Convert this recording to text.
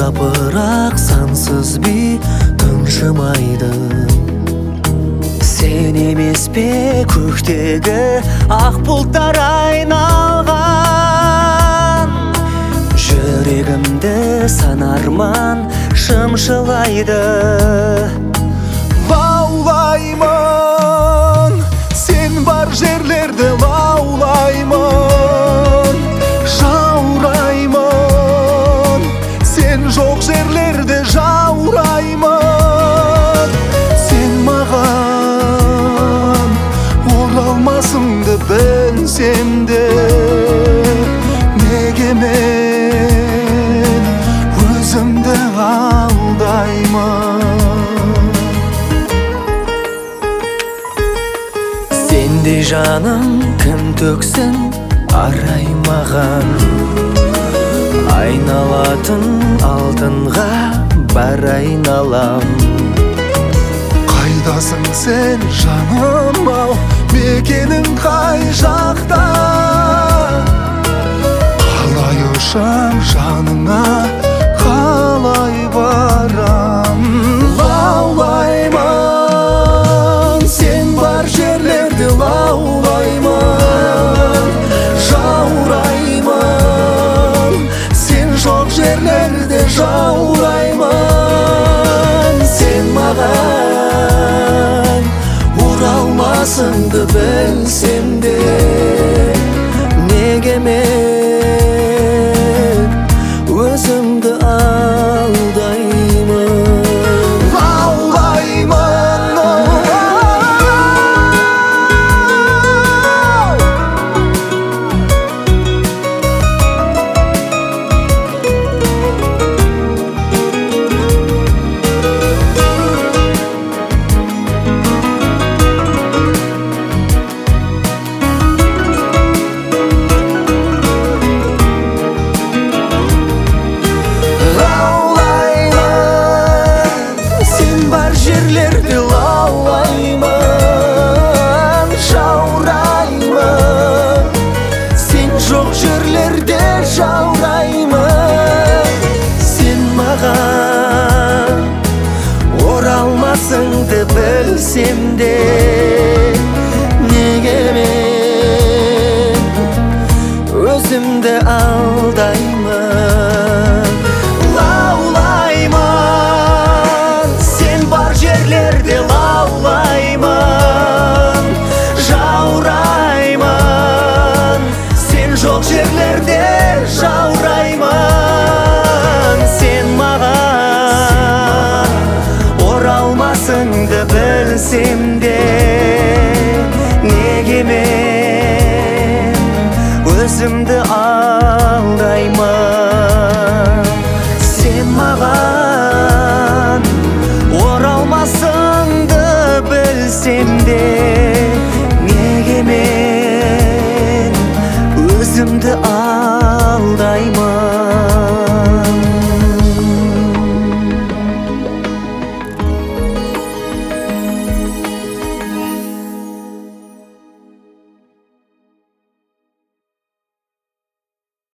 жапырақ сансыз би тыншымайды. Сен емес пе көктегі ақ бұлттар айналған, жүрегімді сан арман шымшылайды. Лаулаймын, сен бар жерлерді лаулаймын, жаураймын, сен жоқ жерлерде жаураймын. Сен маған оралмасыңды білсем де, неге мен өзімді алдаймын? Сендей жаным кім төксін арай маған, айналатын алтынға бар айналам. Қайдасың сен жаным ау, мекенің қай жақта? Қалай ұшам жаныңа